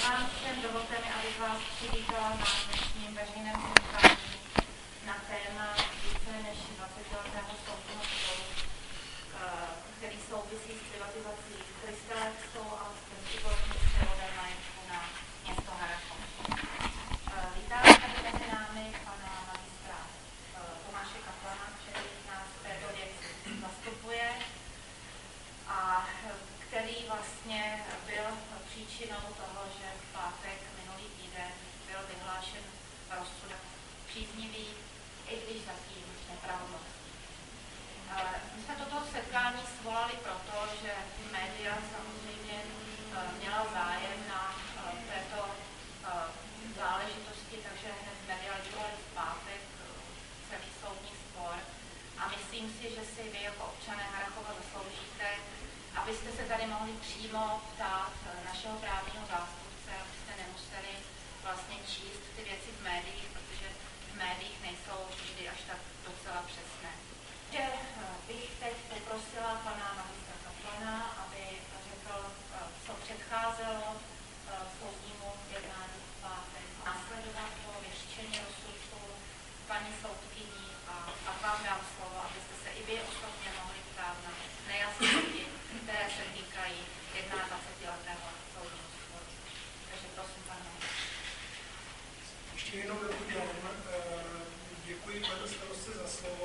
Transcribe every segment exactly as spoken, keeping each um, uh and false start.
vám všem, dovolte mi, abych vás přivítala na dnešním veřejném setkání na téma více než dvacetiletého soudního sporu, který souvisí s privatizací Krystalexu a s principálním převodem majetku na město Harrachov. Vítám tady mezi námi pana magistra Tomáše Kaplana, který nás v této věci zastupuje a který vlastně byl příčinou toho, že v pátek minulý týden byl vyhlášen rozsudek příznivý, i když zatím nepravomocný. My jsme toto setkání svolali proto, že média samozřejmě měla zájem na této záležitosti, takže hned medializovali v pátek celý soudní spor. A myslím si, že si vy jako občané Harrachova zasloužíte, abyste se tady mohli přímo ptát našeho právního zástupce, abyste nemuseli vlastně číst ty věci v médiích, protože v médiích nejsou vždy až tak docela přesné. Takže bych teď poprosila pana magistra Kaplana, aby řekl, co předcházelo soudnímu jednání v pátek, následovat po vyřčení rozsudku paní soudkyní a pak vám dám slovo, abyste se i vy osobně mohli ptát na nejasnosti, které se týkají dvacetiletého soudního sporu. Takže prosím, pane. Ještě jednou dobrý den. Děkuji, pane starostce, za slovo.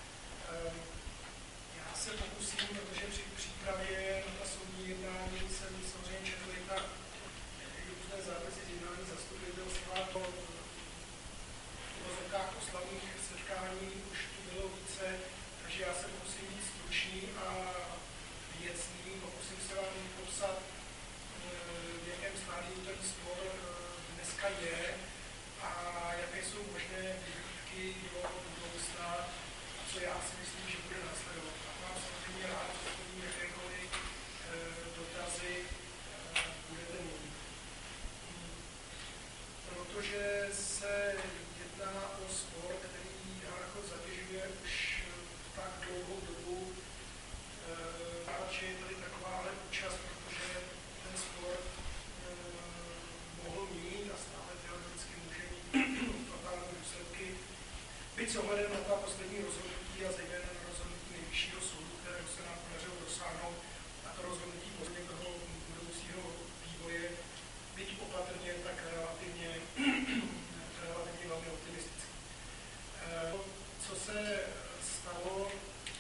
Já se pokusím, protože při přípravě na ta soudní jednání jsem samozřejmě četl i tak různé zápisy z jednání zastupitelstva. V rozhodkách oslavných setkání už tu bylo více, takže já se pokusím být stručný a věcný. Pokusím se vám popsat, v jakém stádiu ten spor dneska je a jaké jsou možné vyhlídky do budoucna a co já si myslím, že bude následovat. A vám samozřejmě rád zodpovím jakékoliv dotazy budete mít. Protože se jedná o spor, který Harrachov zatěžuje už tak dlouhou dobu, že je tady takováhle účast, protože ten spor mohl mít a stále teoreticky může mít fatální důsledky. Byť s ohledem na ta poslední rozhodnutí a zejména na rozhodnutí nejvyššího soudu, kterého se nám podařilo dosáhnout, a to rozhodnutí posledně toho budoucího vývoje, byť opatrně, tak relativně, relativně velmi optimistický. Co se stalo,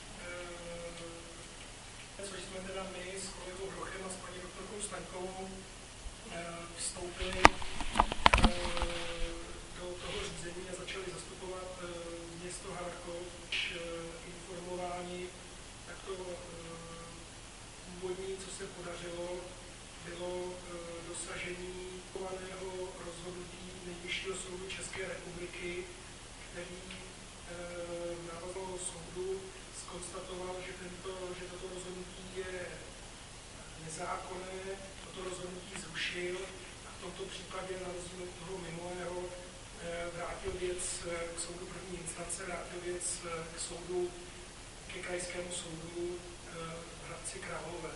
což jsme teda my s kolegou Hrochem a s paní doktorkou Staňkovou vstoupili do toho řízení a začali zastupovat město Harrachov, už informováni, tak to původní, co se podařilo, bylo dosažení kovaného rozhodnutí Nejvyššího soudu České republiky, který na rozhodu soudu konstatoval, že, tento, že toto rozhodnutí je nezákonné, toto rozhodnutí zrušil a v tomto případě na rozdíl od toho minulého vrátil věc k soudu první instance, vrátil věc k soudu, ke krajskému soudu v Hradci Králové.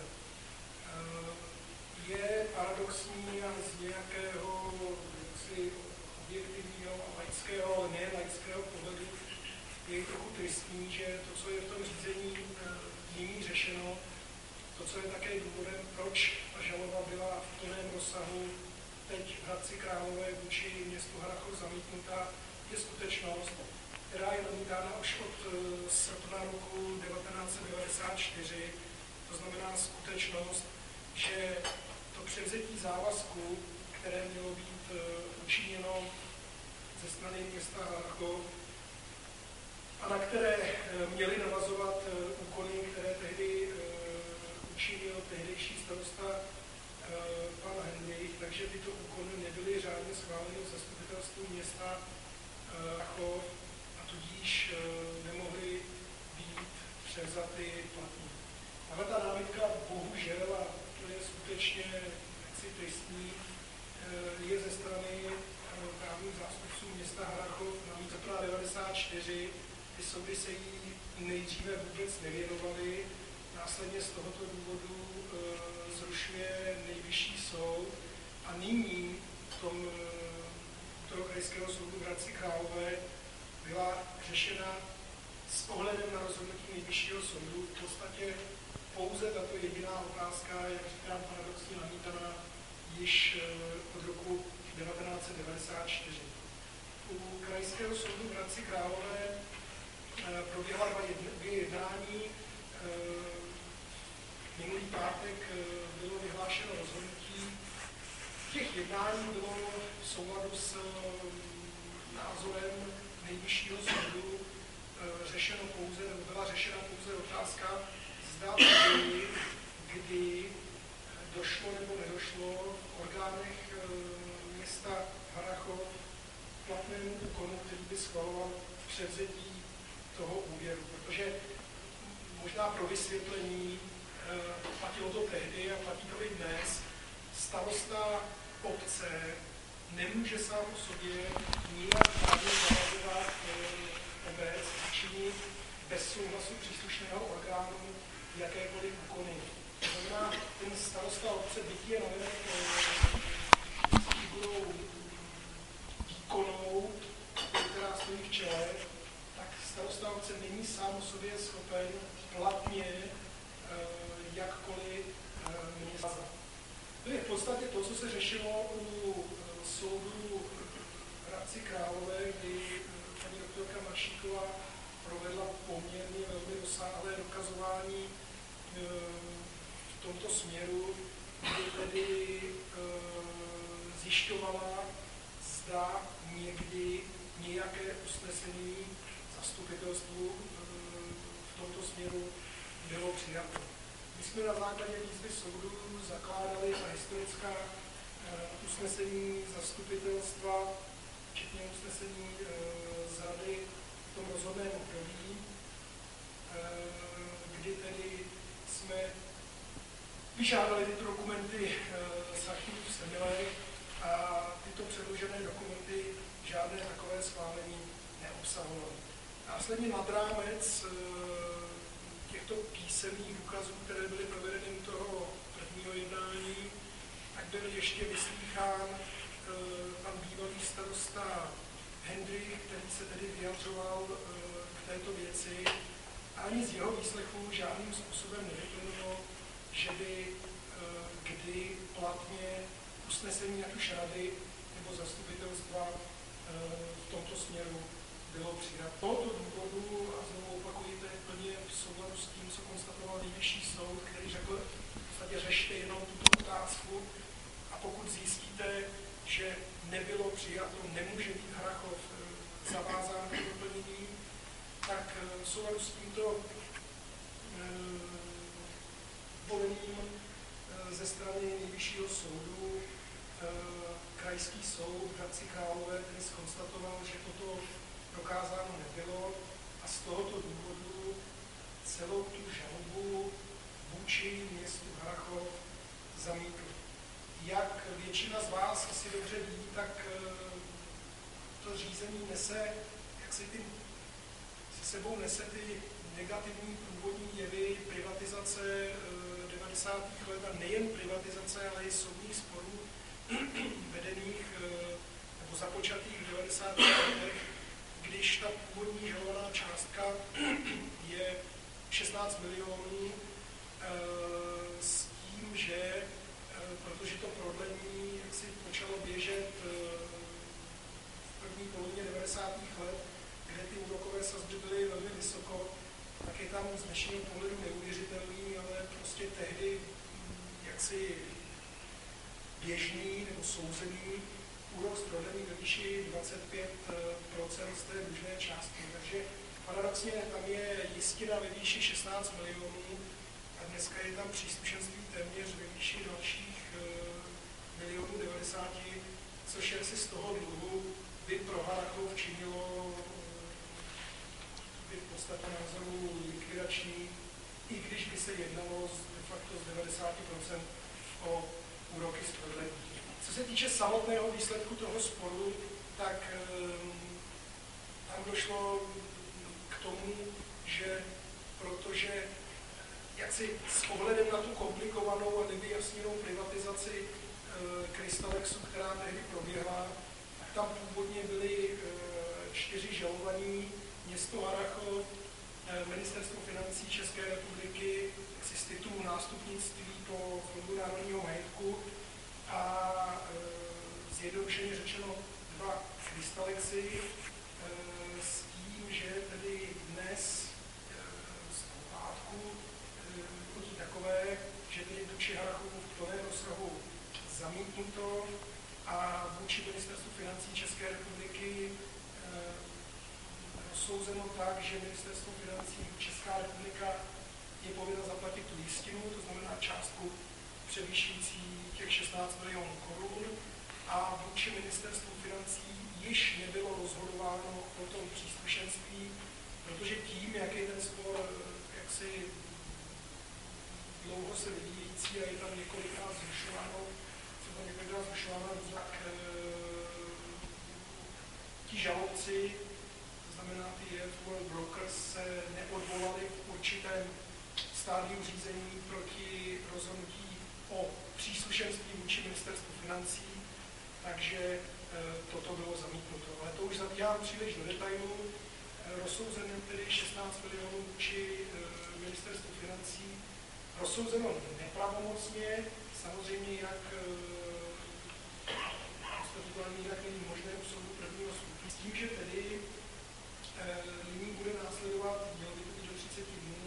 Je paradoxní a z nějakého jaksi objektivního a laického, ale ne laického pohledu je trochu tristní, že to, co je v tom řízení nyní řešeno, to, co je také důvodem, proč ta žaloba byla v plném rozsahu teď v Hradci Králové vůči městu Harrachov zamítnuta, je skutečnost, která je namítána už od srpna roku devatenáct set devadesát čtyři, to znamená skutečnost, že to převzetí závazku, které mělo být učiněno ze strany města Harrachov, a na které měly navazovat úkony, které tehdy učinil tehdejší starosta pan Henrich, takže tyto úkony nebyly řádně schváleny v zastupitelstvu města Harrachov a tudíž nemohly být převzaty platní. Ale ta námitka bohužel, a to je skutečně jaksi tristní, je ze strany právních zástupců města Harrachov navíc srpna devadesát čtyři. Ty soudy se jí nejdříve vůbec nevěnovaly, následně z tohoto důvodu e, zrušuje nejvyšší soud a nyní Krajského soudu v Hradci Králové byla řešena s ohledem na rozhodnutí Nejvyššího soudu v podstatě pouze tato jediná otázka, jak říkám, paradoxně namítaná již od roku devatenáct set devadesát čtyři. U Krajského soudu v Hradci Králové proběhla dva jednání. Minulý pátek bylo vyhlášeno rozhodnutí. Těch jednání bylo v souladu s názorem Nejvyššího soudu řešeno pouze, nebo byla řešena pouze otázka, zda kdy, kdy došlo nebo nedošlo v orgánech města Harrachov platnému úkonu, který by schvaloval převzetí toho úvěru. Protože možná pro vysvětlení, platilo to tehdy a platí to i dnes, starosta obce nemůže sám o sobě nijak právě zavazovat obec činit bez souhlasu příslušného orgánu jakékoliv úkony. To znamená, ten starosta obce, byť je navenek figurou výkonnou, která stojí v čele, tak starosta obce není sám o sobě schopen platně jakkoliv města. To je v podstatě to, co se řešilo u soudu v Hradci Králové, kdy paní doktorka Maršíková provedla poměrně velmi rozsáhlé dokazování v tomto směru, kdy tedy zjišťovala, zda někdy nějaké usnesení zastupitelstvu v tomto směru bylo přijato. My jsme na základě výzvy soudu zakládali ta historická usnesení zastupitelstva, včetně usnesení z rady v tom rozhodném období, kdy tedy jsme vyžádali tyto dokumenty z archivu v Semilech a tyto předložené dokumenty žádné takové schválení neobsahovaly. Následně nad rámec těchto písemných důkazů, které byly provedeny u toho prvního jednání, tak byl ještě vyslýchán pan bývalý starosta Hendrich, který se tedy vyjadřoval k této věci. Ani z jeho výslechu žádným způsobem nevyplynulo, že by kdy platně usnesení ať už rady nebo zastupitelstva v tomto směru bylo přijato. Z tohoto důvodu, a znovu opakuji, to je plně v souladu s tím, co konstatoval Nejvyšší soud, který řekl, v podstatě řešte jenom tuto otázku a pokud zjistíte, že nebylo přijato, nemůže být Harrachov zavázán k doplnění, tak v souladu s tímto volením ze strany Nejvyššího soudu Krajský soud v Hradci Králové tedy zkonstatoval, že toto dokázáno nebylo a z tohoto důvodu celou tu žalobu vůči městu Harrachov zamítl. Jak většina z vás asi dobře ví, tak to řízení nese, jak si ty, se sebou nese ty negativní průvodní jevy privatizace devadesátých let a nejen privatizace, ale i soudních sporů vedených nebo započatých v devadesátých letech, když ta původní žalovaná částka je šestnáct milionů s tím, že protože to prodlení jak si počalo běžet v první polovině devadesátých let, kde ty úrokové sazby byly velmi vysoko, tak je tam z dnešního pohledu neuvěřitelný, ale prostě tehdy jaksi běžný nebo souzený úrok z prodlení ve výši dvacet pět procent z té dlužné částky. Takže paradoxně tam je jistina ve výši šestnáct milionů a dneska je tam příslušenství téměř ve výši dalších milionů devadesát, což jak si z toho dluhu by pro Harrachov činilo by v podstatě názoru likvidační, i když by se jednalo de facto z devadesát procent o úroky z prodlení. Co se týče samotného výsledku toho sporu, tak tam došlo k tomu, že protože jaksi s ohledem na tu komplikovanou a nevyjasněnou privatizaci Krystalexu, která tehdy proběhla, tak tam původně byli čtyři žalovaní, město Harrachov, Ministerstvo financí České republiky, z titulu nástupnictví po Fondu národního majetku a zjednodušeně řečeno dva krystalexy s tím, že tedy dnes z pohádku chodí takové, že tedy vůči Harrachovu v plném rozsahu zamítnuto a vůči Ministerstvu financí České republiky rozsouzeno tak, že Ministerstvo financí Česká republika je povinna zaplatit tu jistinu, to znamená částku převýšující těch šestnáct milionů korun a vůči Ministerstvu financí již nebylo rozhodováno o tom příslušenství, protože tím, jak je ten spor jaksi dlouho se vyvíjející a je tam několikrát zrušováno, se tam několikrát zrušováno, tak e, ti žalobci, to znamená ty E F World Brokers, se neodvolali v určitém stádiu řízení proti rozhodnutí o příslušenství vůči Ministerstvu financí, takže e, toto bylo zamítnuto. Ale to už zabíhám příliš do detailů. E, rozsouzeno tedy šestnáct milionů vůči e, Ministerstvu financí, rozsouzeno nepravomocně, samozřejmě jinak e, jinak není možné u soudu prvního stupně. S tím, že tedy e, nyní bude následovat, mělo by to být do třicet dnů,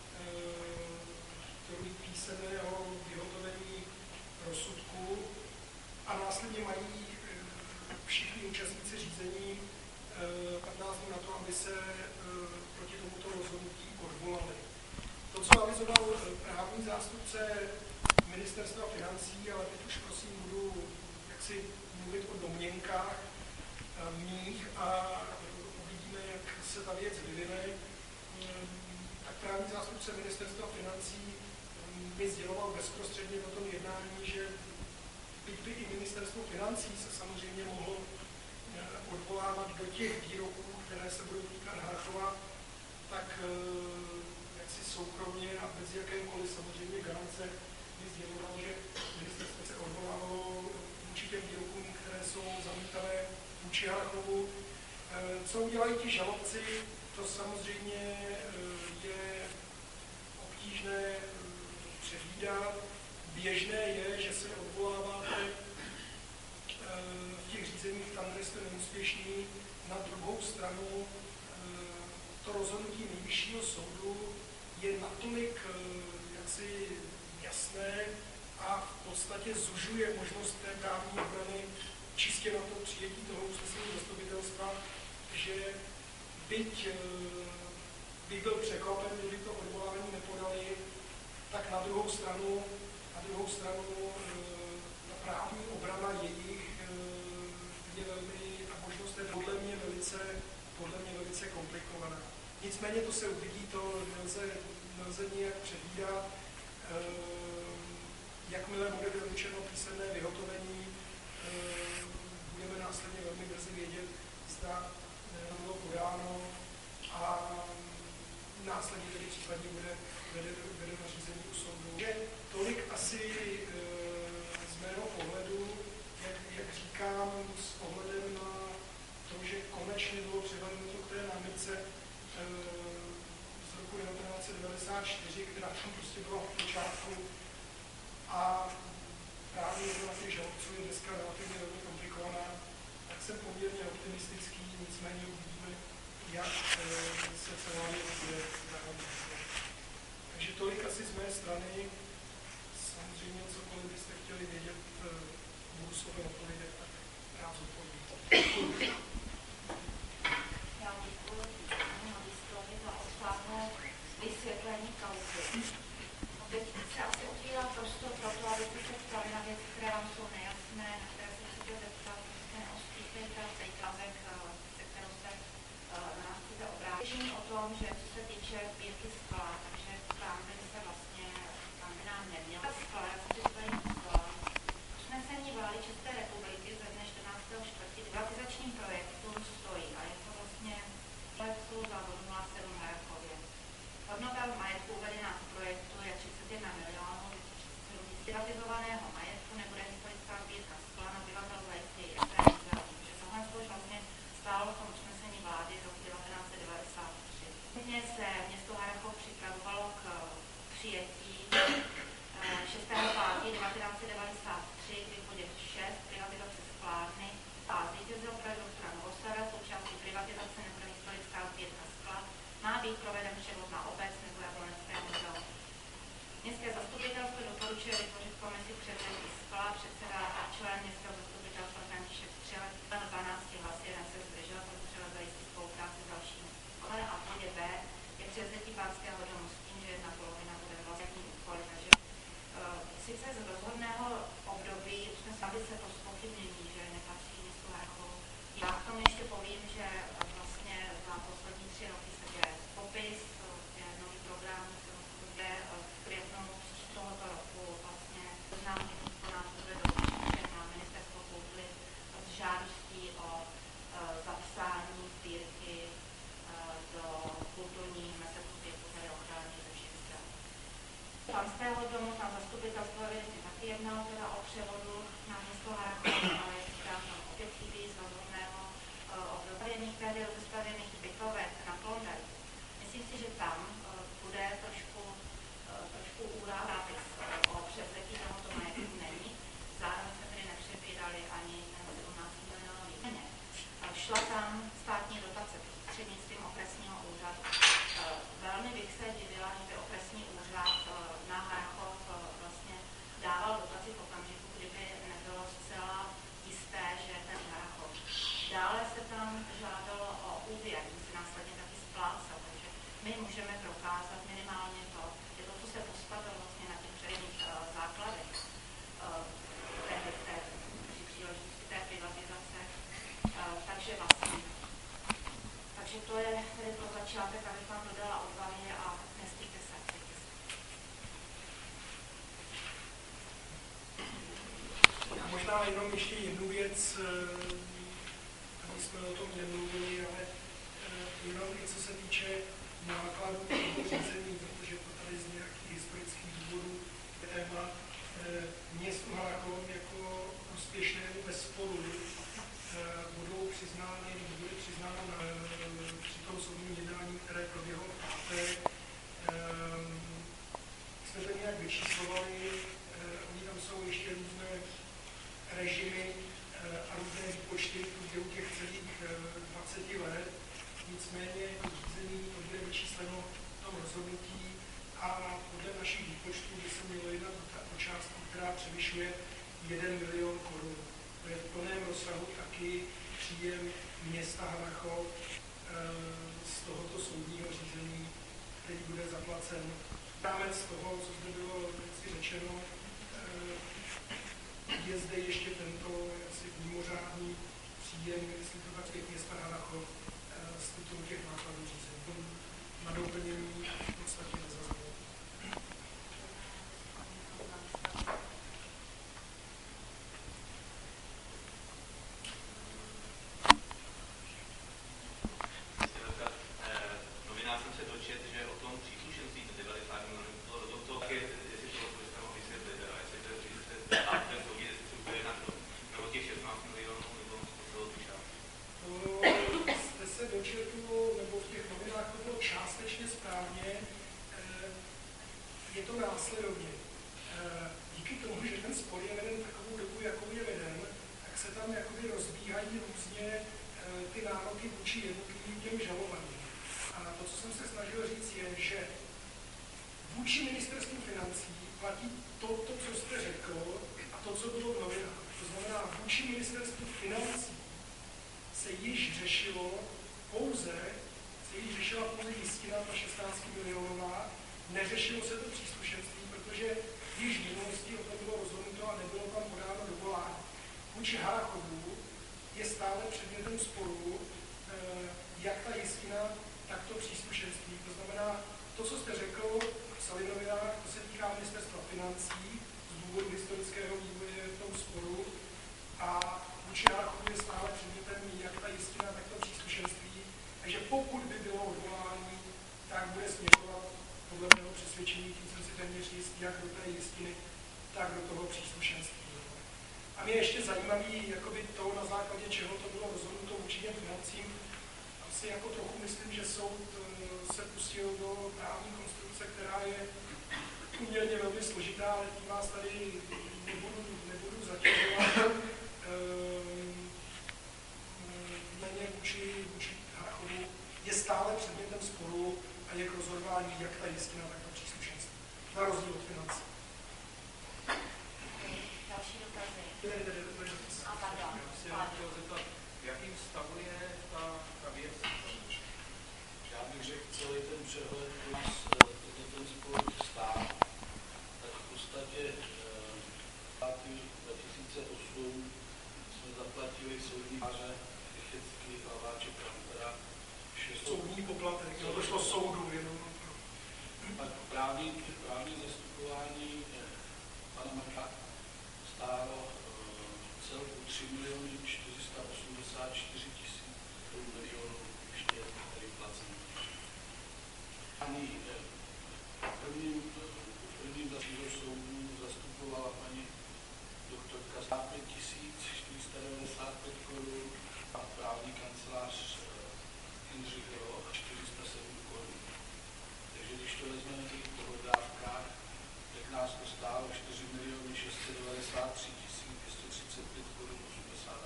e, písemného vyhotovení rozsudku a následně mají e, všichni účastníci řízení e, patnáct dnů na to, aby se e, proti tomuto rozhodnutí odvolali. To, co avizoval právní zástupce Ministerstva financí, ale teď už prosím budu jaksi mluvit o domněnkách mých a uvidíme, jak se ta věc vyvine. Tak právní zástupce Ministerstva financí mi sděloval bezprostředně po tom jednání, že byť by i Ministerstvo financí se samozřejmě mohlo odvolávat do těch výroků, které se budou týkat Harrachova, tak jaksi soukromně a bez jakékoliv samozřejmě garance mi sděloval, že ministerstvo se odvolávalo vůči těm výrokům, které jsou zamítavé vůči Harrachovu. Co udělají ti žalobci, to samozřejmě je obtížné předvídat. Běžné je, že se odvoláváte v těch řízeních tam, kde jste neúspěšní. Na druhou stranu to rozhodnutí Nejvyššího soudu je natolik jaksi jasné a v podstatě zužuje možnost té právní obrany čistě na to přijetí toho usnesení zastupitelstva, že byť bych byl překvapen, kdyby to odvolání nepodali, tak na druhou stranu, na druhou stranu ta právní obrana jejich je velmi, ta možnost je podle mě velice, podle mě velice komplikovaná. Nicméně to se uvidí, to nelze, nelze nijak předvídat. Jakmile bude doručeno písemné vyhotovení, budeme následně velmi brzy vědět, zda bylo podáno a následně tedy případně bude vedeno řízení u soudu. Tolik asi z mého pohledu, jak, jak říkám, s ohledem na to, že konečně bylo přihlédnuto k té námitce z roku devatenáct set devadesát čtyři, která tam prostě byla v počátku a právě jedna těch žalobců je dneska relativně velmi komplikovaná, tak jsem poměrně optimistický, nicméně uvidíme, jak se celá věc bude dál. Takže tolik asi z mé strany. Samozřejmě, cokoliv byste chtěli vědět, budu schopen odpovědět, tak rád odpovím. Já děkuji panu magistrovi za obsáhlé vysvětlení kauzy. Teď se asi otvírá prostor pro to, abyste se ptali na věci, které vám jsou nejasné, na které se chcete zeptat, ten ostříkej, ta zejkazek, se kterou se na nás chcete obrátit. O tom, že co se týče sbírky skla, takže tam by se vlastně, tam by nám neměl. Skla, já si představím skla. Usnesení vlády České republiky ze dne čtrnáctého čtvrtého privatizačním projektu stojí a je to vlastně projektu závodu nula sedm Harrachově. Hodnota majetku uvedená v projektu je třicet jedna milionů privatizovaného majetku, nebude historická sbírka skla, nabyvatel zajistí její reference a může Slovensko už vlastně stálo v tom usnesení vlády z roku devatenáct set devadesát tři. Pěkně se město Harrachov připravovalo k přijetí šestého pátého devatenáct set devadesát tři, kdy v bodě šest privatizace sklárny a zvítězil projekt doktora Novosada, součástí privatizace nebude historická sbírka sklad, má být proveden převod na obec nebo Jablonské muzeum. Městské zastupitelstvo doporučuje vytvořit komisi převzetí skla, předseda a člen městského zastupitelstva František Střelec, dvanácti hlasy, jeden se zdržel, protože třeba zajistí spolupráci s dalšími. Ale a v bodě B je převzetí pánského domu s tím, že jedna polovina bude vlastní úkoly, takže uh, sice z rozhodného období jsme sami se to zpochybnění, že nepatří městu Harrachov. Já k tomu ještě povím, že vlastně za poslední tři roky se děje popis, je nový program, kde v květnu tohoto roku vlastně znám nás bude doporučen na ministerstvo kultury s žádostí o uh, zapsání sbírky uh, do kulturní mezikulturní tedy ochrany ze všech stran. Pánského domu tam zastupitelstvo evidentně taky jednalo teda o převodu na město Harrachov, ale je tam opět chybí z rozhodného uh, období některé rozestavěných bytovek na Klondike. Myslím si, že tam uh, bude trošku, uh, trošku úra nápis uh, o převzetí tohoto majetku není. Zároveň jsme tedy nepřebírali ani ten sedmnáct milionový peněz. Uh, šla tam státní dotace prostřednictvím okresního úřadu. Uh, velmi bych se divila, že by okresní úřad uh, na Harrachov uh, vlastně dával dotaci v okamžiku, kdyby nebylo zcela jisté, že ten Harrachov. Dále se tam žádalo o úvěr, který se následně taky splácel, takže my můžeme prokázat minimálně to, že to, co se postavilo vlastně na těch předních uh, základech, uh, tehdy v té, při příležitosti té privatizace, uh, takže vlastně. Takže to je tedy pro začátek, abych vám dodala odvahy a nestýte se. Já možná jenom ještě jednu věc, ani jsme o tom nemluvili, ale jenom i co se týče nákladů toho řízení, protože to tady z nějakých historických důvodů je téma městu Harrachov jako úspěšnému bez sporu budou přiznány, bude přiznáno při tom soudním jednání, které proběhlo v pátek. Jsme to nějak vyčíslovali, oni tam jsou ještě různé režimy a různé výpočty v průběhu těch celých dvaceti let. Nicméně to řízení to bude vyčísleno v tom rozhodnutí a podle našich výpočtů by se mělo jednat o částku, která převyšuje jeden milion korun. To je v plném rozsahu taky příjem města Harrachov z tohoto soudního řízení, který bude zaplacen. Rámec toho, co zde bylo řečeno, je zde ještě tento asi mimořádný příjem, jestli to tak je města Harrachov, z titulu těch nákladů řízení. Na doplnění v podstatě nezaznělo. Neřešilo se to příslušenství, protože již v minulosti o tom bylo rozhodnuto a nebylo tam podáno dovolání. Vůči Harrachovu je stále předmětem sporu, jak ta jistina, tak to příslušenství. To znamená, to, co jste řekl v Salinovinách, to se týká ministerstva financí z důvodu historického vývoje v tom sporu a vůči Harrachovu je stále předmětem jak ta jistina, tak to příslušenství. Takže pokud by bylo odvolání, tak bude směřovat podle mého přesvědčení, tím jsem si téměř jistý, jak do té jistiny, tak do toho příslušenství. A A mě ještě zajímavý, jakoby to, na základě čeho to bylo rozhodnuto vůči těm financím. Asi jako trochu myslím, že soud se pustil do právní konstrukce, která je poměrně velmi složitá, ale tím vás tady nebudu, nebudu zatěžovat. Méně vůči, vůči Háchovu je stále předmětem sporu a je k rozhodování jak ta jistina, tak ta příslušenství. Na rozdíl od financí. Další dotazy. A pardon. Já chtěl zeptat, v jakým stavu je ta, ta věc? Já bych řekl, celý ten přehled, který nás ten spor stál, tak v podstatě dva tisíce osm jsme zaplatili soudní páře Rychecky, Hlaváček, Krampera, soudní poplatek, no to šlo soudu jenom. Pak právní, právní zastupování pana Maka stálo celou tři miliony čtyři sta osmdesát čtyři tisíc milionů ještě tady placení. Ani v prvním, v prvním zařízení soudu zastupovala paní doktorka pět tisíc čtyři sta devadesát pět korun a právní kancelář Jindřich Roch čtyři sta sedm korun. Takže když to vezmeme v těch pohledávkách, tak nás to stálo čtyři miliony šest set devadesát tři tisíc dvě stě třicet pět korun osmdesát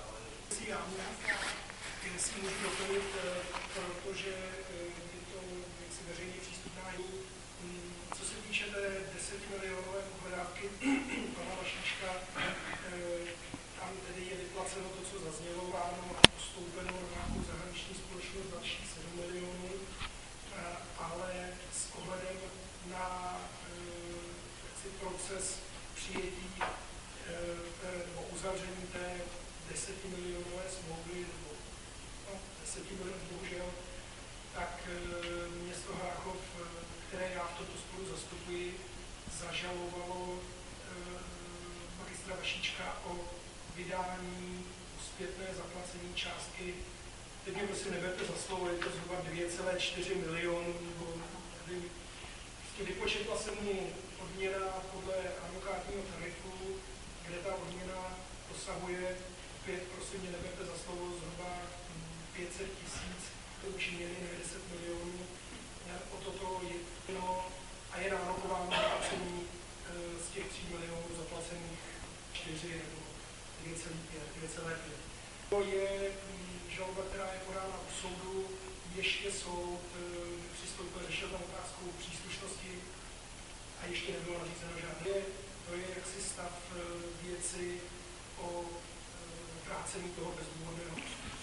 Jestli můžu doplnit, protože je to jaksi veřejně přístupná. Co se týče té desetimilionové pohledávky pana Vašíčka, tam tedy je vyplaceno to, co zaznělo, ráno postoupeno na nějakou zahraniční společnost další sedm milionů, ale s ohledem na jaksi proces přijetí nebo uzavření té desetimilionové smlouvy, nebo no, deseti milionů bohužel, tak město Háchov, které já v tomto sporu zastupuji, zažalovalo magistra Vašíčka o vydání zpětné zaplacení částky. Teď mě prosím neberte za slovo, je to zhruba dvě celé čtyři milionu, nebo nevím. Prostě vypočetla se mu odměna podle advokátního tarifu, kde ta odměna dosahuje, opět prosím mě neberte za slovo, zhruba pět set tisíc, to učiněny na deset milionů. O toto je no, a je nárokováno zaplacení z těch tří milionů zaplacených čtyři nebo dvě celé pět. To je žaloba, která je podána u soudu, ještě soud přistoupil řešit na otázku příslušnosti a ještě nebylo nařízeno žádné. To je jaksi stav věci o vrácení toho bezdůvodného.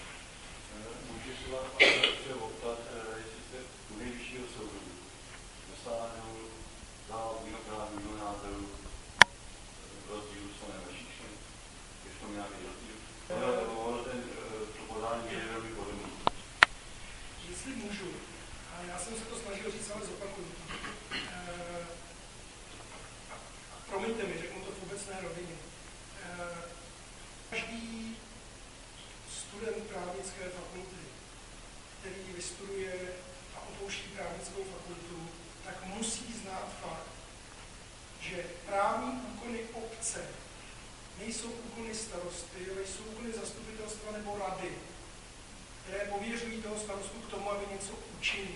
Můžu se vás se optat, jestli se u nejvyššího soudu dosáhnou za vinoprávního názoru rozdílu s panem Vašíčkem? Je v tom nějaký rozdíl? Ono ten to podání je velmi podobný. Jestli můžu, a já jsem se to snažil říct, ale zopakuju. E, promiňte mi, řeknu to v obecné rovině. E, každý student právnické fakulty, který vystuduje a opouští právnickou fakultu, tak musí znát fakt, že právní úkony obce nejsou úkony starosty, ale jsou úkony zastupitelstva nebo rady, které pověřují toho starostu k tomu, aby něco učinil.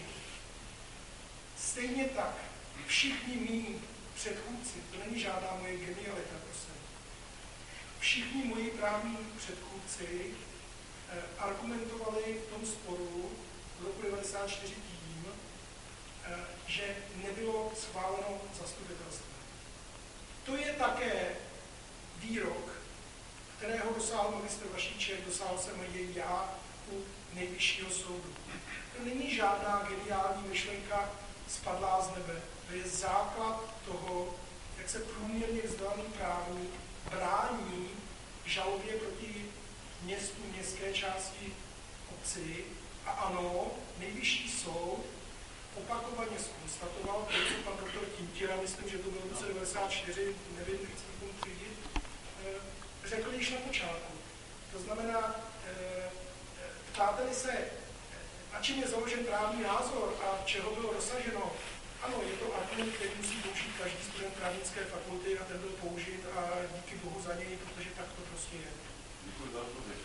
Stejně tak všichni mí předchůdci, to není žádná moje genialita, prosím, všichni moji právní předchůdci eh, argumentovali v tom sporu v roku devadesát čtyři tím, eh, že nebylo schváleno zastupitelstvo. To je také výrok, kterého dosáhl magistr Vašíček, dosáhl jsem jej já u nejvyššího soudu. To není žádná geniální myšlenka spadlá z nebe. To je základ toho, jak se průměrně vzdělaný právník brání žalobě proti městu, městské části obci. A ano, nejvyšší soud opakovaně zkonstatoval, to, co pan doktor Tintěra, myslím, že to bylo v roce devadesát čtyři, nevím, nechci tomu tvrdit, řekl již na počátku. To znamená, ptáte-li se, na čem je založen právní názor a čeho bylo dosaženo, ano, je to argument, který musí použít každý student právnické fakulty a ten byl použit a díky bohu za něj, protože tak to prostě prostě je. Děkuji za odpověď.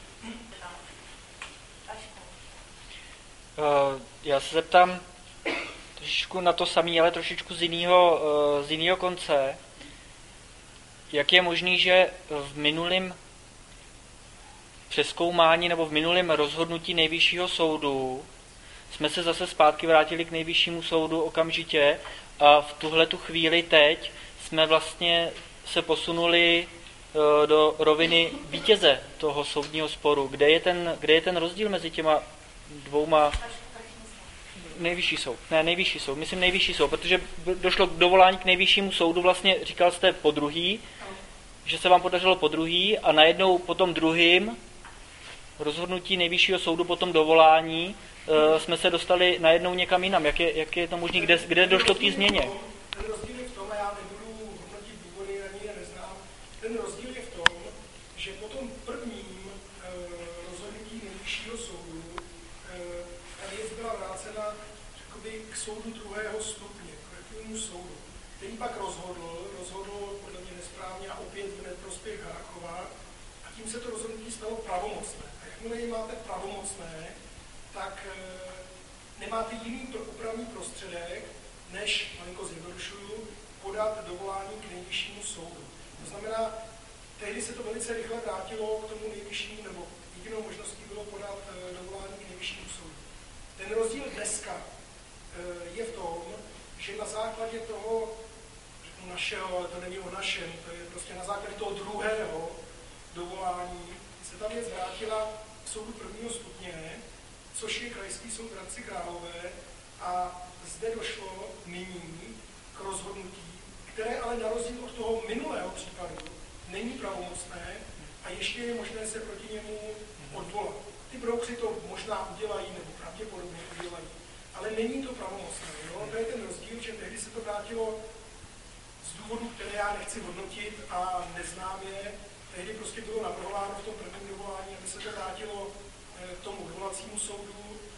Uh, já se zeptám trošičku na to samé, ale trošičku z jiného, uh, z jiného konce. Jak je možný, že v minulém přezkoumání nebo v minulém rozhodnutí Nejvyššího soudu jsme se zase zpátky vrátili k Nejvyššímu soudu okamžitě a v tuhletu chvíli teď jsme vlastně se posunuli uh, do roviny vítěze toho soudního sporu. Kde je ten, kde je ten rozdíl mezi těma dvouma? Nejvyšší soud. Ne, nejvyšší soud. Myslím nejvyšší soud, protože došlo k dovolání k Nejvyššímu soudu, vlastně říkal jste po druhý, že se vám podařilo po druhý a najednou po tom druhým rozhodnutí Nejvyššího soudu, po tom dovolání, e, jsme se dostali najednou někam jinam. Jak je, jak je to možné? Kde, kde došlo k té změně? Ten rozdíl je v tom, a já nebudu hodnotit důvody, ani je neznám, ten rozdíl je v tom, že po tom prvním e, rozhodnutí Nejvyššího soudu e, ta věc byla vrácena jakoby k soudu druhého stupně, k vrchnímu soudu, který pak rozhodl, rozhodl podle mě nesprávně a opět v neprospěch Harachova a tím se to rozhodnutí stalo pravomocné. A jakmile je máte pravomocné, tak e, nemáte jiný opravný prostředek, než, malinko zjednodušuju, podat dovolání k Nejvyššímu soudu. To znamená, tehdy se to velice rychle vrátilo k tomu nejvyššímu, nebo jedinou možností bylo podat e, dovolání k Nejvyššímu soudu. Ten rozdíl dneska e, je v tom, že na základě toho, řeknu našeho, ale to není o našem, to je prostě na základě toho druhého dovolání, se ta věc vrátila k soudu prvního stupně, což je Krajský soud v Hradci Králové, a zde došlo nyní k rozhodnutí, které ale na rozdíl od toho minulého případu není pravomocné a ještě je možné se proti němu odvolat. Ty broukři to možná udělají, nebo pravděpodobně udělají, ale není to pravomocné. Jo? To je ten rozdíl, že tehdy se to vrátilo z důvodů, které já nechci hodnotit a neznám je. Tehdy prostě bylo navrhováno v tom prvním dovolání, aby se to vrátilo k tomu odvolacímu soudu.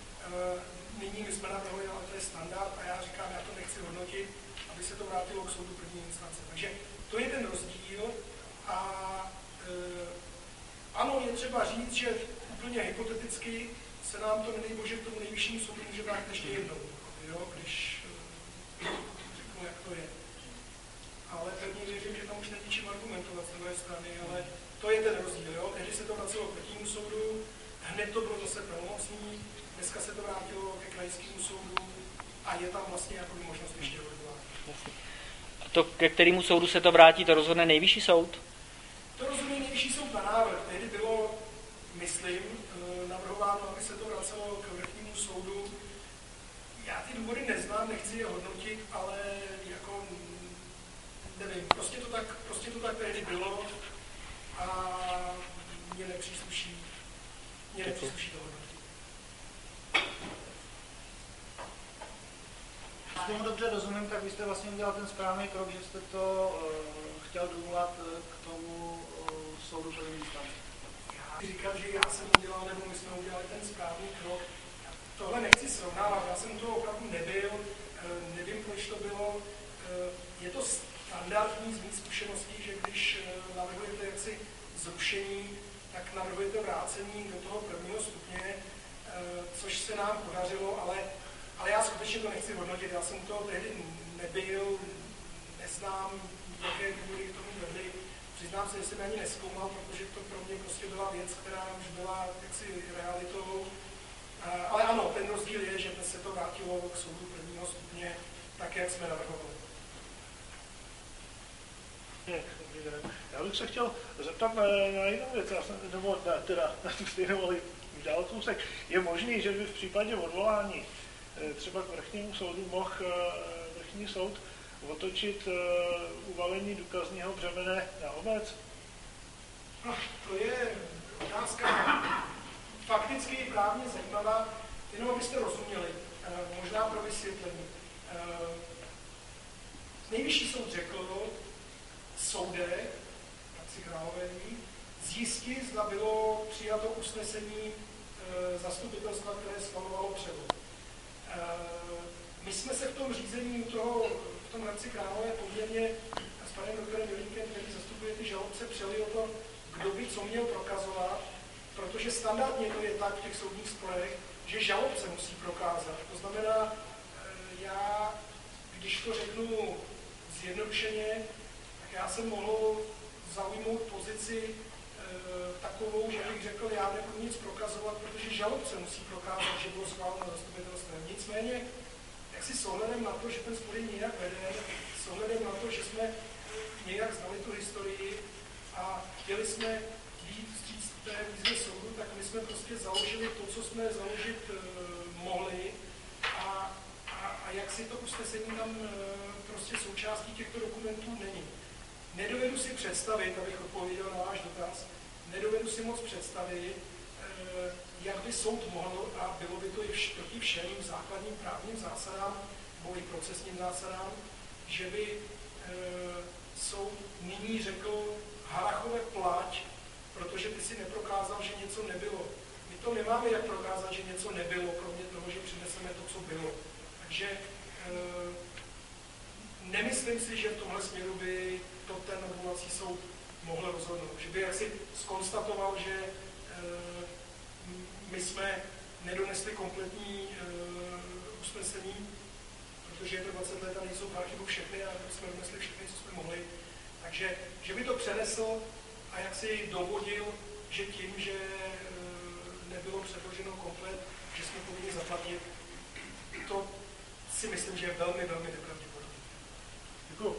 Nyní my jsme navrhli, ale to je standard a já říkám, já to nechci hodnotit, aby se to vrátilo k soudu první instance. Takže to je ten rozdíl a e, ano, je třeba říct, že úplně hypoteticky se nám to, nedej bože, k tomu Nejvyššímu soudu může vrátit ještě jednou, jo, když e, řeknu, jak to je. Ale pevně věřím, že tam už není čím argumentovat z druhé strany, ale to je ten rozdíl, jo. Tehdy se to vracelo k prvnímu soudu, hned to bylo zase pravomocný, dneska se to vrátilo ke Krajskému soudu a je tam vlastně jako možnost ještě odvolání. A to, ke kterému soudu se to vrátí, to rozhodne Nejvyšší soud? To rozhodne Nejvyšší soud na návrh. Tehdy bylo, myslím, navrhováno, aby se to vracelo k vrchnímu soudu. Já ty důvody neznám, nechci je hodnotit, ale jako nevím, prostě to tak, prostě to tak tehdy bylo a mě nepřísluší, mě nepřísluší to hodnotit. Když tomu dobře rozumím, tak vy jste vlastně udělal ten správný krok, že jste to uh, chtěl dovolat k tomu uh, soudu první instance. Já říkám, že já jsem udělal, nebo my jsme udělali ten správný krok. Tohle nechci srovnávat, já jsem to opravdu nebyl, uh, nevím, proč to bylo. Uh, je to standardní z mých zkušeností, že když uh, navrhujete jaksi zrušení, tak navrhujete vrácení do toho prvního stupně, uh, což se nám podařilo, ale Ale já skutečně to nechci hodnotit, já jsem to tehdy nebyl, neznám, jaké důvody k tomu vedly. Přiznám se, že jsem ani nezkoumal, protože to pro mě prostě byla věc, která už byla jaksi realitou. Ale ano, ten rozdíl je, že se to vrátilo k soudu prvního stupně, tak, jak jsme navrhovali. Já bych se chtěl zeptat na, na jinou věc, já jsem, nebo na, teda na tu stejnou, ale dál kousek. Je možný, že by v případě odvolání třeba k vrchnímu soudu mohl vrchní soud otočit uvalení důkazního břemene na obec? No, to je otázka fakticky právně zajímavá, jenom abyste rozuměli, možná pro vysvětlení. Nejvyšší soud řekl soudech, Hradci Králové, zjistit, zda bylo přijato usnesení zastupitelstva, které schvalovalo převod. My jsme se v tom řízení toho, v tom Hradci Králové poměrně s panem doktorem Jelínkem, který zastupuje ty žalobce, přeli o to kdo by co měl prokazovat, protože standardně to je tak v těch soudních sporech, že žalobce musí prokázat. To znamená, já, když to řeknu zjednodušeně, tak já jsem mohl zaujmout pozici e, takovou, že bych řekl, já nebudu nic prokazovat, protože žalobce musí prokázat, že bylo schváleno zastupitelstvem. Nicméně, jak si s ohledem na to, že ten spor je nějak veden, s ohledem na to, že jsme nějak znali tu historii a chtěli jsme jít vstříc té výzvy soudu, tak my jsme prostě založili to, co jsme založit e, mohli a, a, a jak si to usnesení tam e, prostě součástí těchto dokumentů není. Nedovedu si představit, abych odpověděl na váš dotaz, nedovedu si moc představit, e, jak by soud mohl, a bylo by to i vš, proti všem základním právním zásadám, nebo i procesním zásadám, že by e, soud nyní řekl Harrachové plať, protože ty si neprokázal, že něco nebylo. My to nemáme jak prokázat, že něco nebylo, kromě toho, že přineseme to, co bylo. Takže e, nemyslím si, že v tomhle směru by to ten odvolací soud mohl rozhodnout. Že by jaksi zkonstatoval, že e, my jsme nedonesli kompletní e, usnesení, protože je to dvacet let a nejsou v archivu všechny a jsme donesli všechny, co jsme mohli. Takže, že by to přenesl a jak si dovodil, že tím, že e, nebylo předloženo komplet, že jsme povinni zaplatit, to si myslím, že je velmi, velmi nepravděpodobné. Děkuji.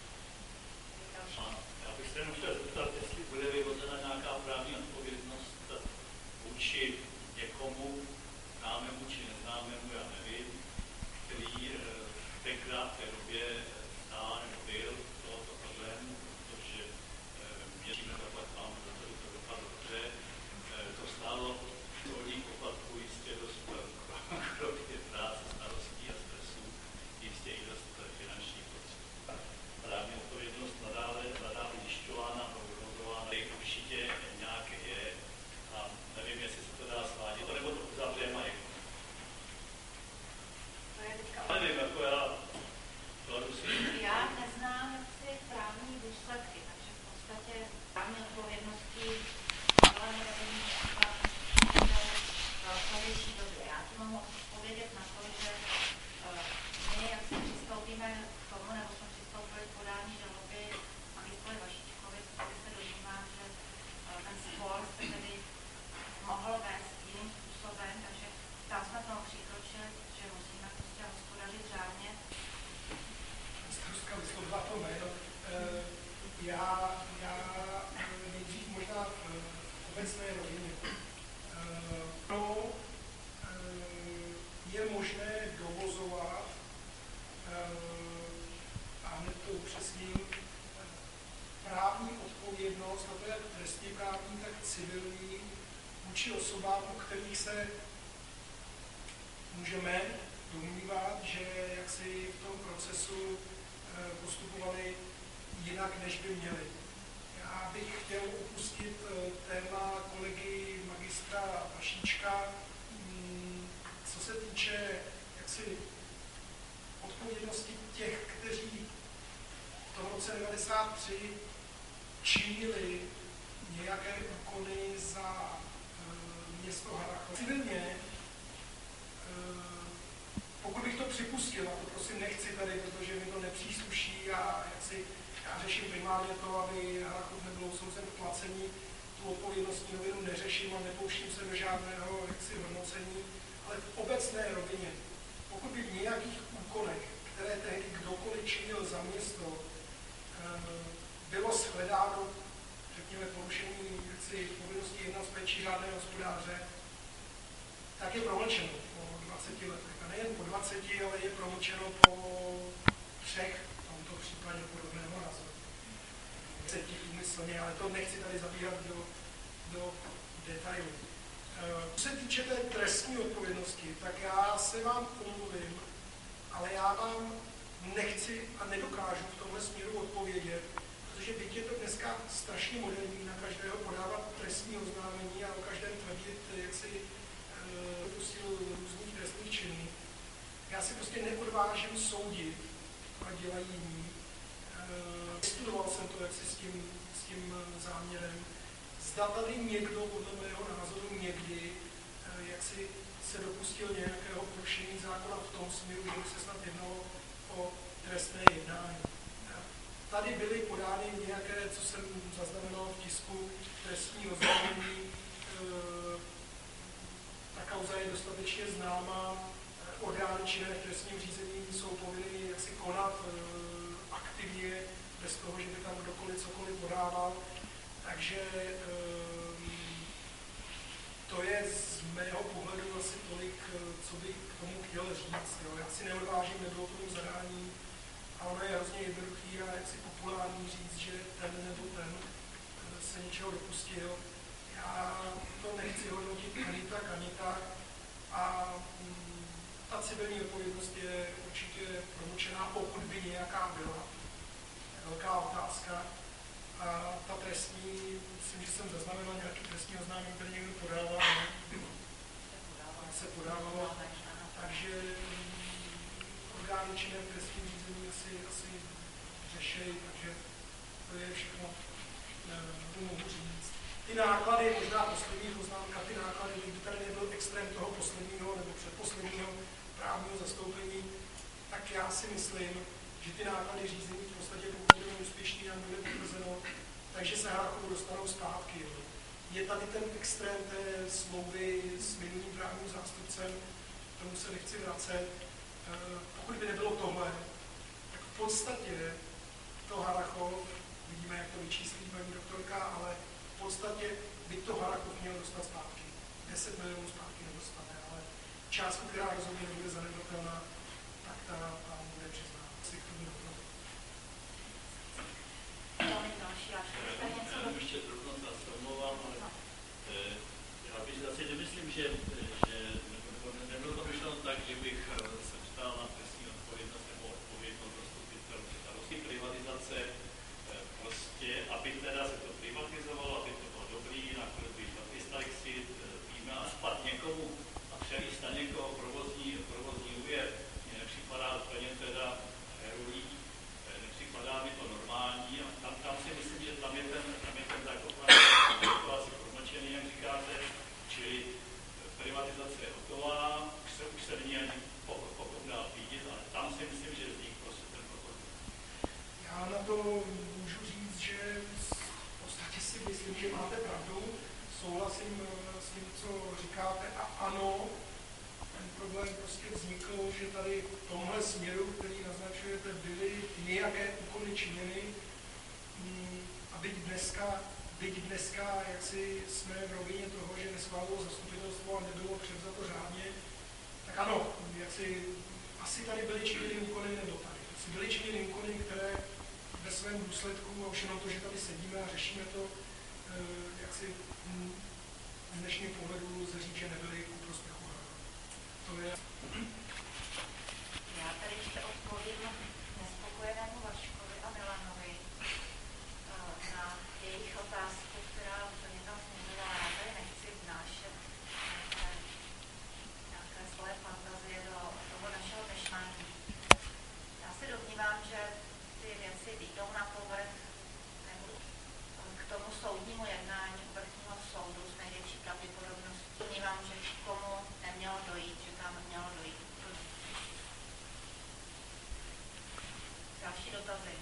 Já bych se jenom chtěl zeptat, jestli bude vyvozena nějaká právní odpovědnost vůči někomu, známému či neznámému, já nevím, který tenkrát v té době stál nebo byl tohoto problému, protože měříme zaplatám, protože to dopadlo dobře. To stálo soudních poplatků jistě dost kromě práce, starostí a stresů, jistě i dost finanční potřeb. Právní odpovědnost nadále, nadále zjišťována, prognozována, určitě nějaké je a nevím, jestli se to dá svádět, nebo to uzavřeme a jako. Nevím, jako já kladu si. Já neznám si právní důsledky, takže v podstatě právní odpovědnosti ale nevedení případ v povětší době. Já ti mohu odpovědět na to, že my, jak se přistoupíme k tomu, nebo jsme přistoupili k podání žaloby magistrovi Vašíčkovi, který se domnívá, že ten spor se tedy mohl vést jiným způsobem, takže tam jsme tomu přikročili, že musíme prostě hospodařit řádně. Struska vyslovila to jméno. Já, já nejdřív možná v obecné rovině. To je možné dovozovat, a hned to upřesním, právní odpovědnost, a to jak trestně právní, tak civilní, vůči osobám, o kterých se můžeme domnívat, že jaksi v tom procesu postupovali jinak, než by měli. Já bych chtěl opustit téma kolegy magistra Vašíčka, co se týče jaksi odpovědnosti těch, kteří v tom roce devadesát tři činili nějaké úkony za město Harrachov. Civilně, pokud bych to připustil, a to prosím nechci tady, protože mi to nepřísluší a jak si já řeším primárně to, aby Harrachov nebyl osouzen k placení, tu odpovědnostní rovinu neřeším a nepouštím se do žádného jaksi hodnocení, ale v obecné rovině, pokud by v nějakých úkonech, které tehdy kdokoliv činil za město, bylo shledáno, řekněme, porušení jaksi povinnosti jednat z péčí řádného hospodáře, tak je promlčeno po dvaceti letech. A nejen po dvaceti, ale je promlčeno po třech, v tomto případě podobného názoru. dvaceti úmyslně, ale to nechci tady zabíhat do, do detailů. Co se týče té trestní odpovědnosti, tak já se vám omluvím, ale já vám nechci a nedokážu v tomhle směru odpovědět, protože byť je to dneska strašně moderní na každého podávat trestní oznámení a o každém tvrdit, jak si dopustil různých trestných činů. Já si prostě neodvážím soudit, a dělají jiní. Studoval jsem to jaksi s tím, s tím záměrem. zda tady někdo, podle mého názoru někdy, jak si se dopustil nějakého porušení zákona v tom směru, že by se snad jednalo o trestné jednání. Tady byly podány nějaké, co jsem zaznamenal v tisku, trestní oznámení. Ta kauza je dostatečně známá. Orgány činné v trestním řízení jsou povinny jaksi konat aktivně, bez toho, že by tam kdokoliv cokoliv podával. Takže to je z mého pohledu asi tolik, co bych k tomu chtěl říct. Jo. Já si neodvážím, nebylo tomu zadání, a ono je hrozně jednoduchý a jaksi populární říct, že ten nebo ten se něčeho dopustil. Já to nechci hodnotit ani tak, ani tak. A mm, ta civilní odpovědnost je určitě promlčená, pokud by nějaká byla. Velká otázka. A ta trestní, myslím, že jsem zaznamenal nějaký trestní oznámení, který někdo podával, ne? se podávalo. Takže orgány činné v trestním řízení asi, asi řešejí, takže to je všechno, to mohu říct. Ty náklady, možná poslední poznámka, ty náklady, kdyby tady nebyl extrém toho posledního nebo předposledního právního zastoupení, tak já si myslím, že ty náklady řízení v podstatě, pokud budeme úspěšní, nám bude potvrzeno, takže se Harrachovu dostanou zpátky. Jo. Je tady ten extrém té smlouvy s minulým právním zástupcem, tomu se nechci vracet. Pokud by nebylo tohle, tak v podstatě to Harrachov, vidíme, jak to vyčíslí paní doktorka, ale v podstatě by to Harrachov měl dostat zpátky. deset milionů zpátky nedostane, ale částku, která rozhodně nebude zanedbatelná, tak ta, ta bude přiznána. Si k tomu dokonat. Já ještě drobno nás omlouvám, ale já bych zase nemyslím, že, že nebylo to myšleno tak, že bych se ptal na trestní odpovědnost nebo odpovědnost zastupitelů. Ta vlastně privatizace, prostě, aby teda se to privatizovalo, aby to bylo dobrý, nakonec by taky si víme a spad někomu a přelíst na někoho provozní, provozní úvěr. Mně nepřipadá úplně teda herulí, nepřipadá mi to normální a tam, tam si myslím, že tam je ten, tam je ten zakopaný, je to asi promlčený, jak říkáte, čili privatizace je hotová, už se, už se není ani pokud dá vidět, ale tam si myslím, že vznik prostě ten pokoj. Já na to můžu říct, že v podstatě si myslím, že máte pravdu, souhlasím s tím, co říkáte a ano, ten problém prostě vznikl, že tady v tomhle směru, který naznačujete, byly nějaké úkony činěny a byť dneska, byť dneska jak si jsme v rovině toho, že neschválilo zastupitelstvo a nebylo převzato řádně, tak ano, jak si, asi tady byly činěny úkony nebo tady. Asi byly činěny úkony, které ve svém důsledku, a už jenom to, že tady sedíme a řešíme to, jak si z dnešního pohledu lze říct, že nebyly ku prospěchu. To je... Já tady ještě odpovím nespokojenému Vaškovi a Milanovi na jejich otázku, která úplně tam směřovala. Já tady nechci vnášet nějaké, nějaké svoje fantazie do toho našeho myšlení. Já si domnívám, že ty věci jdou na povrch nebo k tomu soudnímu jednání vrchního soudu s největší pravděpodobností. Domnívám, že k komu nemělo dojít, že tam mělo dojít. Další dotazy.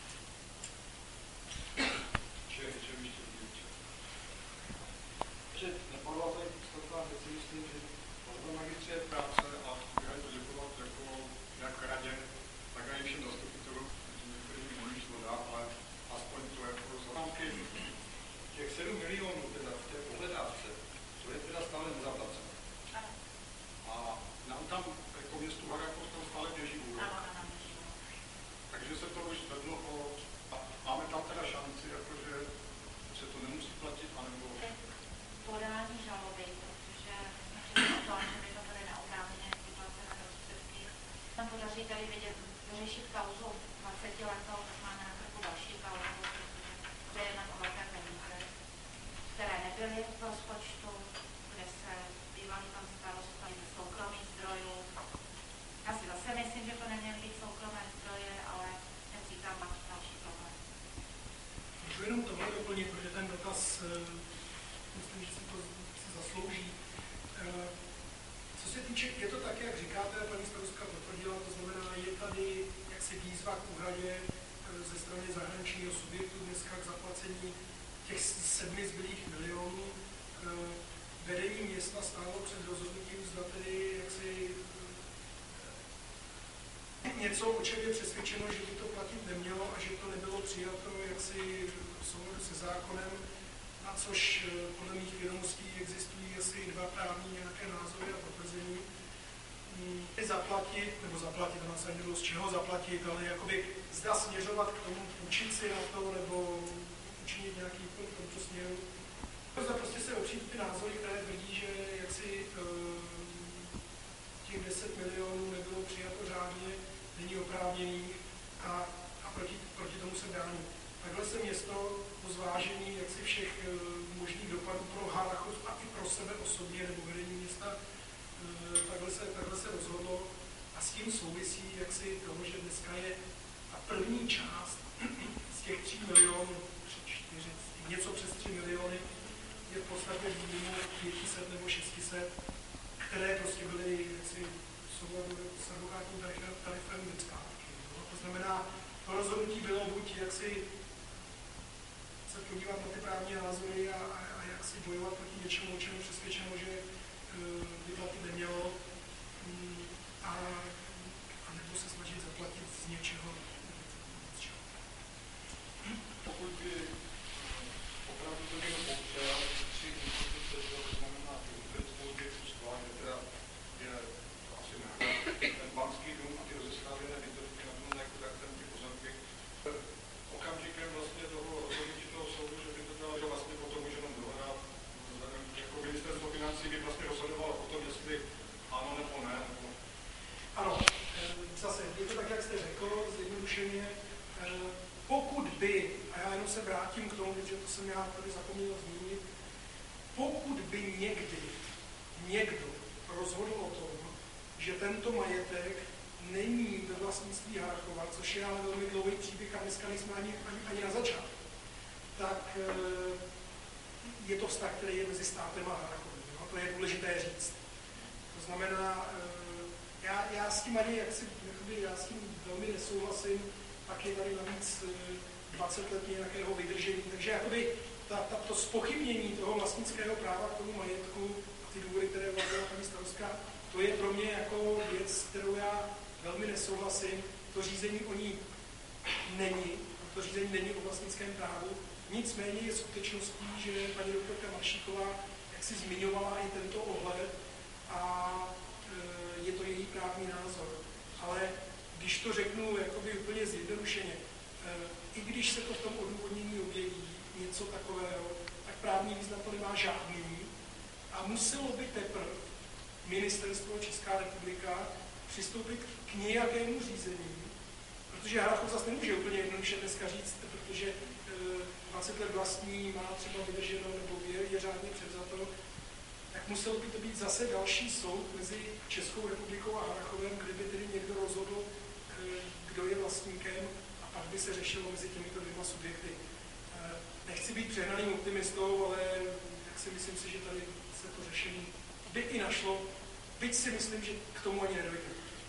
Že napadla tady podstatná věc, myslím, že pan magistře práce a chci poděkovat jako jak radě, tak i všem zastupitelům, kterým mi můžu slovo ale aspoň to jako známky. Těch sedm milionů teda v té pohledávce, to je teda stále nezaplacené. A nám tam, jako městu Harrachov, tam stále běží úrok. Takže se to už zvedlo o... A máme tam teda šanci, jakože se to nemusí platit, anebo... Podání žaloby, protože jsme přišli o tom, že by to tady neoprávněně vyplacené prostředky. Tam podaří tady vidět, vyřešit kauzu dvacet letou, tak máme na krku další kauzu, protože to je jednak o velké peníze, které nebyly v rozpočtu, kde se bývalý pan starosta ze soukromých zdrojů. Já si zase myslím, že to neměly být soukromé zdroje, ale necítám další problém. Můžu jenom tohle doplnit, protože ten dotaz myslím, že si to si zaslouží. Co se týče, je to tak, jak říkáte, paní starostka potvrdila, to znamená, je tady jaksi výzva k úhradě ze strany zahraničního subjektu dneska k zaplacení těch sedmi zbylých milionů. Vedení města stálo před rozhodnutím, zda tedy jaksi něco, o čem je přesvědčeno, že by to platit nemělo a že to nebylo přijato jaksi v souladu se zákonem, na což podle mých vědomostí existují asi dva právní nějaké názory a potvrzení. Zaplatit, nebo zaplatit, to nás ani nebylo z čeho zaplatit, ale jakoby zda směřovat k tomu, učit si na to, nebo učinit nějaký úkol v tomto směru. Zda prostě se opřít ty názory, které tvrdí, že jaksi těch deset milionů nebylo přijato řádně, není oprávněných a, a proti, proti tomu se brání. Takhle se město po zvážení jaksi všech možných dopadů pro Harrachov a i pro sebe osobně nebo vedení města takhle se, takhle se rozhodlo a s tím souvisí jaksi toho, že dneska je ta první část z těch tří milionů, čtyři, něco přes tři miliony, je v podstatě výjimu pět set nebo šest set, které prostě byly jaksi v souladu s advokátním tarifem zpátky. No? To znamená, to rozhodnutí bylo buď jaksi se podívat na ty právní názory a, a, a jaksi bojovat proti něčemu, o čem je přesvědčeno, že by platit nemělo a, a nebo se snažit zaplatit z něčeho. Z čeho. Pokud by opravdu to někdo popřel, tři instituce, to znamená Utrickou objektu skla, kde teda je asi náklad, ten Banský dům a ty rozeslávěné bytovky na tom jako tak ten ty pozemky. Okamžikem vlastně toho rozhodnutí toho soudu, že by to dalo, že vlastně potom už jenom dohoda, jako ministerstvo financí by vlastně rozhodovalo o tom, jestli ano nebo ne. Nebo... Ano, zase, je to tak, jak jste řekl, zjednodušeně, pokud by, a já jenom se vrátím k tomu, protože to jsem já tady zapomněl zmínit, pokud by někdy někdo rozhodl o tom, že tento majetek není ve vlastnictví Harrachova, což je ale velmi dlouhý příběh a dneska nejsme ani, ani, ani na začátku, tak je to vztah, který je mezi státem a Harrachovem. No? To je důležité říct. To znamená, já, já s tím ani, jak si, jakoby, já s tím velmi nesouhlasím, pak je tady navíc dvacet let nějakého vydržení, takže jakoby ta, ta, to zpochybnění toho vlastnického práva k tomu majetku a ty důvody, které uváděla paní starostka, to je pro mě jako věc, kterou já velmi nesouhlasím. To řízení o ní není, to řízení není o vlastnickém právu. Nicméně je skutečností, že paní doktorka Maršíková jak si zmiňovala i tento ohled a e, je to její právní názor. Ale když to řeknu jakoby úplně zjednodušeně, e, i když se to v tom odůvodnění objeví něco takového, tak právní význam to nemá žádný a muselo by teprve ministerstvo Česká republika přistoupit k nějakému řízení, protože Harrachov zase nemůže úplně jednoduše dneska říct, protože e, dvacet let vlastní má třeba vydrženo nebo je, je řádně převzato, tak musel by to být zase další soud mezi Českou republikou a Harrachovem, kde by tedy někdo rozhodl, e, kdo je vlastníkem a pak by se řešilo mezi těmito dvěma subjekty. E, nechci být přehnaným optimistou, ale jak si myslím si, že tady se to řešení by i našlo, byť si myslím, že k tomu ani nedojde.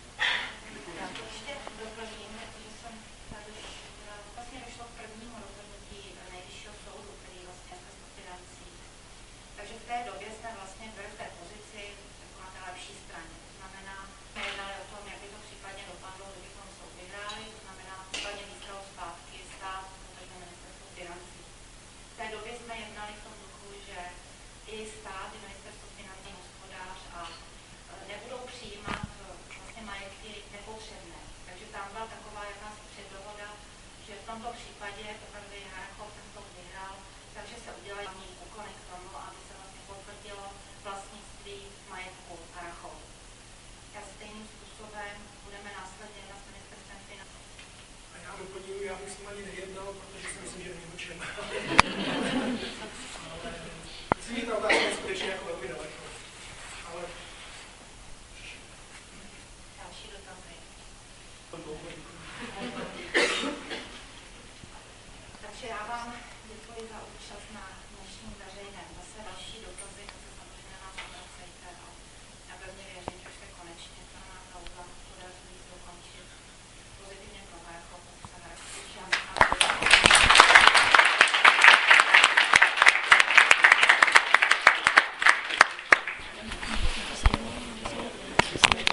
Já to ještě doplním, že jsem tady vlastně došlo k prvnímu rozhodnutí Nejvyššího soudu, který vlastně ministerstvo financí. Takže v té době jsme vlastně byli v té pozici jako na té lepší straně. To znamená, jsme jednali o tom, jak by to případně dopadlo, kdybychom soud vyhráli, to znamená případně získalo zpátky stát, protože ministerstvo financí. V té době jsme jednali v tom duchu, že i stát, i ministerstvo financí, hospodář a nebudou přijímat vlastně majetky nepotřebné. Takže tam byla taková jakási předdohoda, že v tomto případě, pokud by Harrachov ten soud vyhrál, takže se udělají hlavní úkony k tomu, aby se vlastně potvrdilo vlastnictví majetku Harrachov. A stejným způsobem budeme následně jednat s ministerstvem financí. A já doplňuji, já bych s tím ani nejednal, protože si myslím, že není o čem.